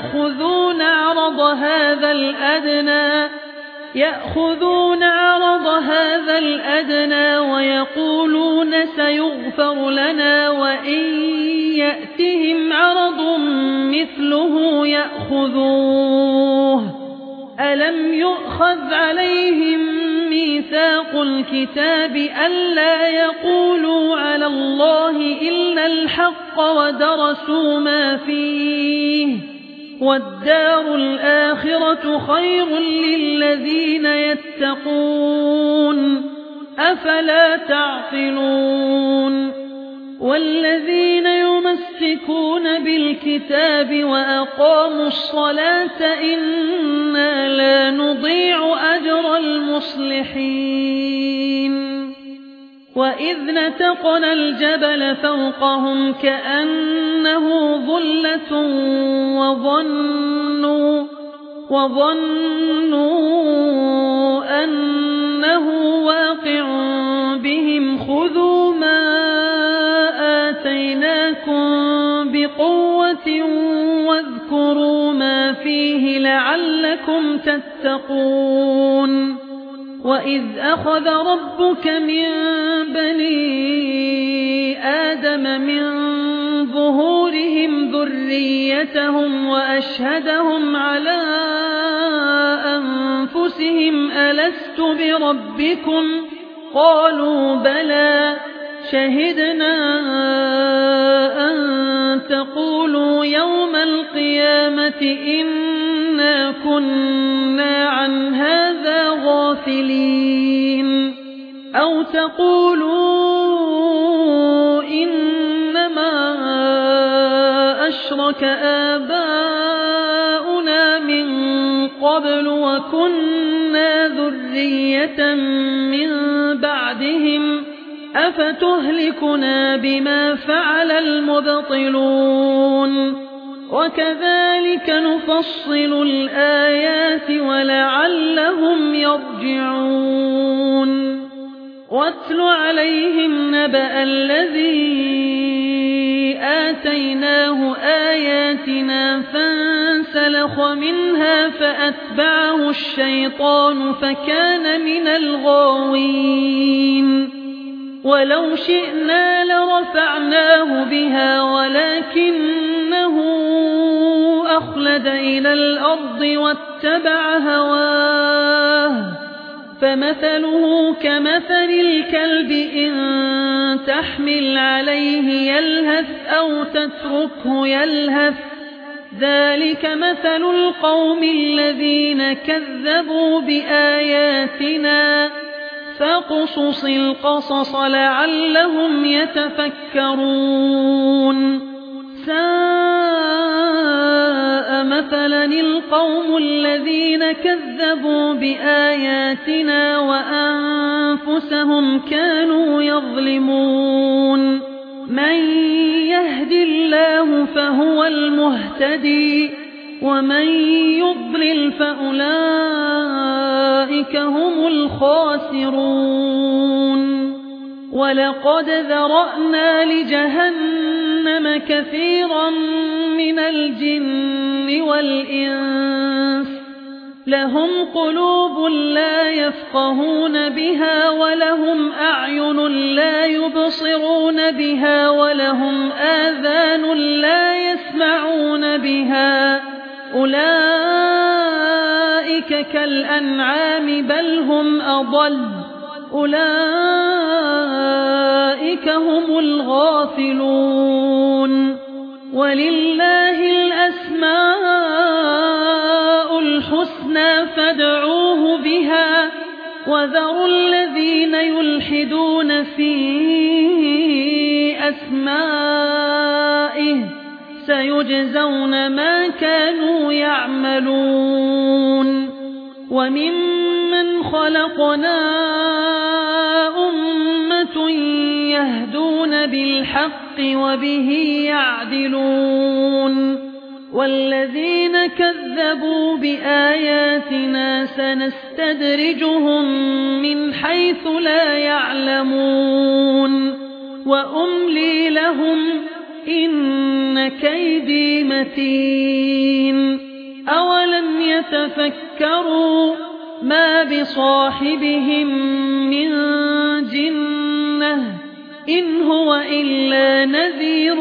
يأخذون عرض هذا الأدنى ويقولون سيغفر لنا وإن يأتهم عرض مثله يأخذوه ألم يؤخذ عليهم ميثاق الكتاب ألا يقولوا على الله إلا الحق ودرسوا ما فيه والدار الآخرة خير للذين يتقون أفلا تعقلون والذين يمسكون بالكتاب وأقاموا الصلاة إنا لا نضيع أجر المصلحين وإذ نتقنا الجبل فوقهم كأنه ظلة وظنوا أنه واقع بهم خذوا ما آتيناكم بقوة واذكروا ما فيه لعلكم تتقون وإذ أخذ ربك من بني آدم من ظهورهم ذريتهم وأشهدهم على أنفسهم ألست بربكم قالوا بلى شهدنا أن تقولوا يوم القيامة إنا كنا عن هذا غافلين أو تقولوا إنما أشرك آباؤنا من قبل وكنا ذرية من بعدهم أفتهلكنا بما فعل المبطلون وكذلك نفصل الآيات ولعلهم يرجعون واتل عليهم نبأ الذي آتيناه آياتنا فانسلخ منها فأتبعه الشيطان فكان من الغاوين ولو شئنا لرفعناه بها ولكنه أخلد إلى الأرض واتبع هواه فمثله كمثل الكلب إن تحمل عليه يلهث أو تتركه يلهث ذلك مثل القوم الذين كذبوا بآياتنا فاقصص القصص لعلهم يتفكرون ساء مثلا القوم الذين كذبوا بآياتنا وأنفسهم كانوا يظلمون من يهد الله فهو المهتدي ومن يضلل فأولئك هم الخاسرون ولقد ذرأنا لجهنم كثيرا من الجن والإنس لهم قلوب لا يفقهون بها ولهم أعين لا يبصرون بها ولهم آذان لا يسمعون بها أولئك كالأنعام بل هم أضل أولئك هم الغافلون ولله الأسماء الحسنى فادعوه بها وذروا الذين يلحدون في أسمائه سيجزون ما كانوا يعملون وممن خلقنا أمة يهدون بالحق وبه يعدلون والذين كذبوا بآياتنا سنستدرجهم من حيث لا يعلمون وأملي لهم إن كيدي متين أولم يتفكروا ما بصاحبهم من جنة إن هو إلا نذير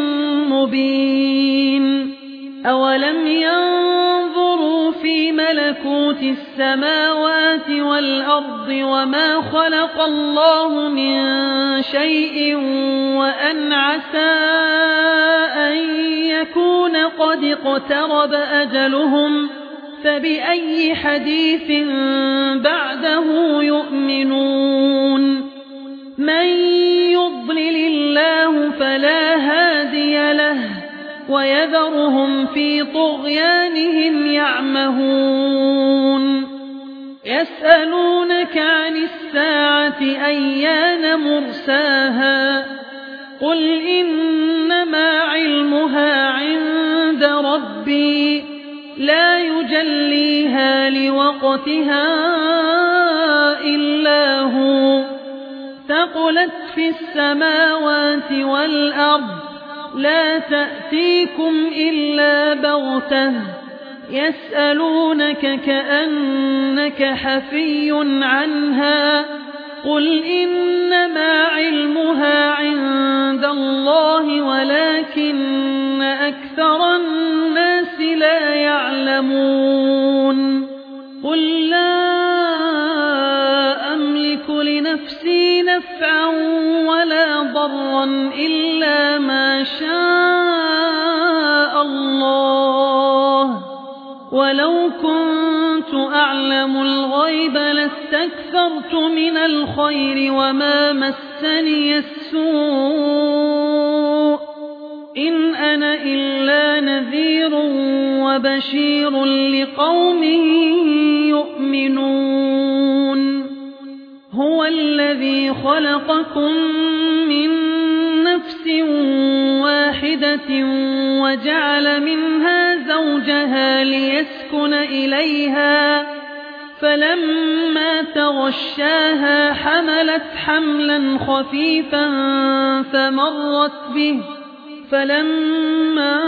مبين أولم ينظروا في ملكوت السماوات والأرض وما خلق الله من شيء وأن عسى أن يكون قد اقترب أجلهم فبأي حديث بعده يؤمنون من يضلل الله فلا هادي له ويذرهم في طغيانهم يعمهون يسألونك عن الساعة أيان مرساها قل إنما علمها عند ربي لا يجليها لوقتها إلا هو ثقلت في السماوات والأرض لا تأتيكم إلا بغتة يسألونك كأنك حفي عنها قل إنما علمها عند الله ولكن أكثر الناس لا يعلمون قل لا أملك لنفسي نفعا ولا ضرا إلا ما شاء الله ولو كنت أعلم الغيب لاستكثرت من الخير وما مسني السوء إن أنا إلا نذير وبشير لقوم يؤمنون هو الذي خلقكم من نفس واحدة وجعل منها زوجها ليسكن إليها فلما تغشاها حملت حملا خفيفا فمرت به فلما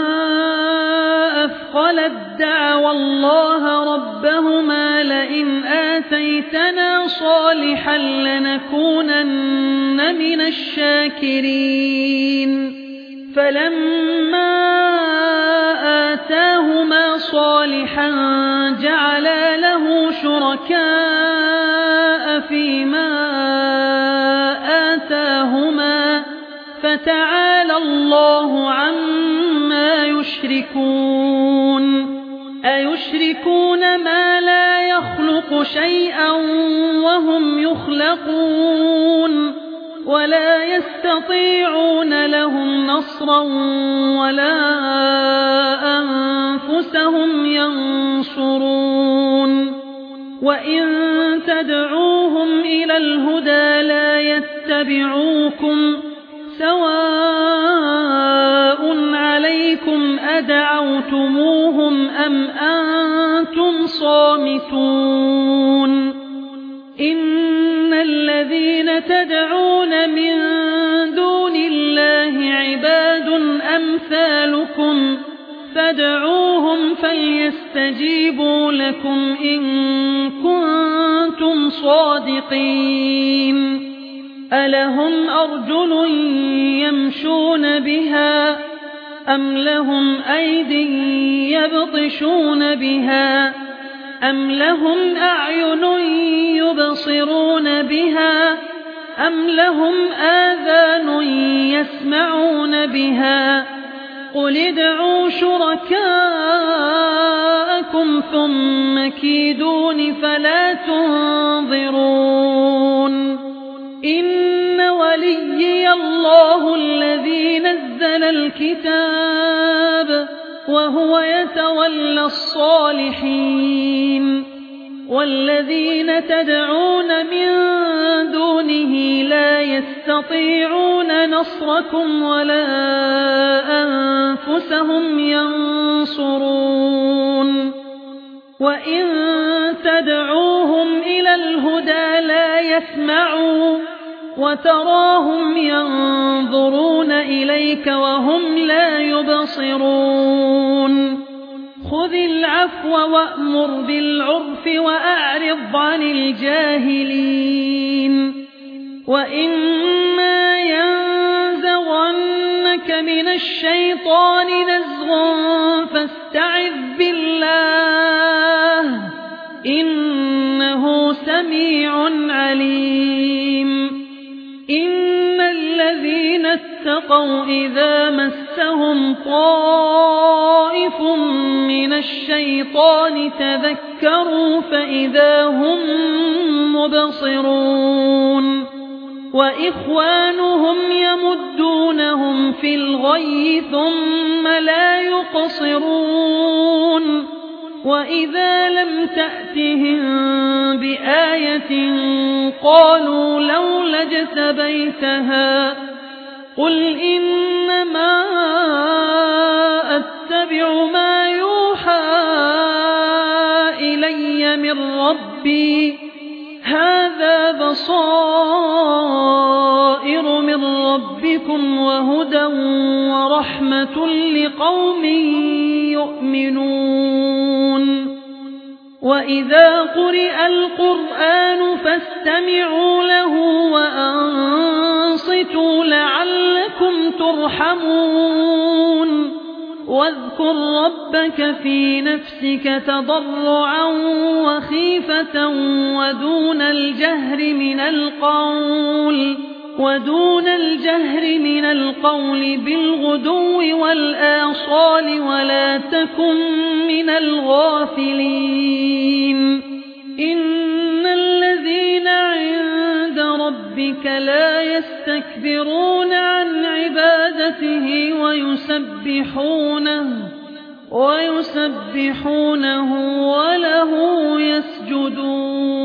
أثقلت دعوا الله ربهما لئن آتيتنا صالحا لنكونن من الشاكرين فلما آتاهما صالحا جعلا له شركاء فيما آتاهما فتعالى الله عما يشركون أيشركون ما لا يخلق شيئا وهم يخلقون ولا يستطيعون لهم نصرا ولا أنفسهم ينصرون وإن تدعوهم إلى الهدى لا يتبعوكم سواء عليكم أدعوتموهم أم أنتم صامتون إن الذين تدعون من دون الله عباد أمثالكم فادعوهم فليستجيبوا لكم إن كنتم صادقين ألهم أرجل يمشون بها أم لهم أيد يبطشون بها أم لهم أعين يبصرون بها أم لهم آذان يسمعون بها قل ادعوا شركاءكم ثم كيدون فلا تنظرون إن وليي الله الذي نزل نزل الكتاب وهو يتولى الصالحين والذين تدعون من دونه لا يستطيعون نصركم ولا أنفسهم ينصرون وإن تدعوهم إلى الهدى لا يسمعوا وتراهم ينظرون إليك وهم لا يبصرون خذ العفو وأمر بالعرف وأعرض عن الجاهلين وإما ينزغنك من الشيطان نزغ فاستعذ بالله إنه سميع عليم إن الذين اتقوا إذا مسهم طائف من الشيطان تذكروا فإذا هم مبصرون وإخوانهم يمدونهم في الغي ثم لا يقصرون وإذا لم تأتهم بآية قالوا لولا اجتبيتها قل إنما أتبع ما يوحى إلي من ربي هذا بصائر من ربكم وهدى ورحمة لقوم يؤمنون وإذا قرئ القرآن فاستمعوا له وأنصتوا لعلكم ترحمون واذكر ربك في نفسك تضرعا وخيفة ودون الجهر من القول بالغدو والآصال ولا تكن من الغافلين إن الذين عند ربك لا يستكبرون عن عبادته ويسبحونه وله يسجدون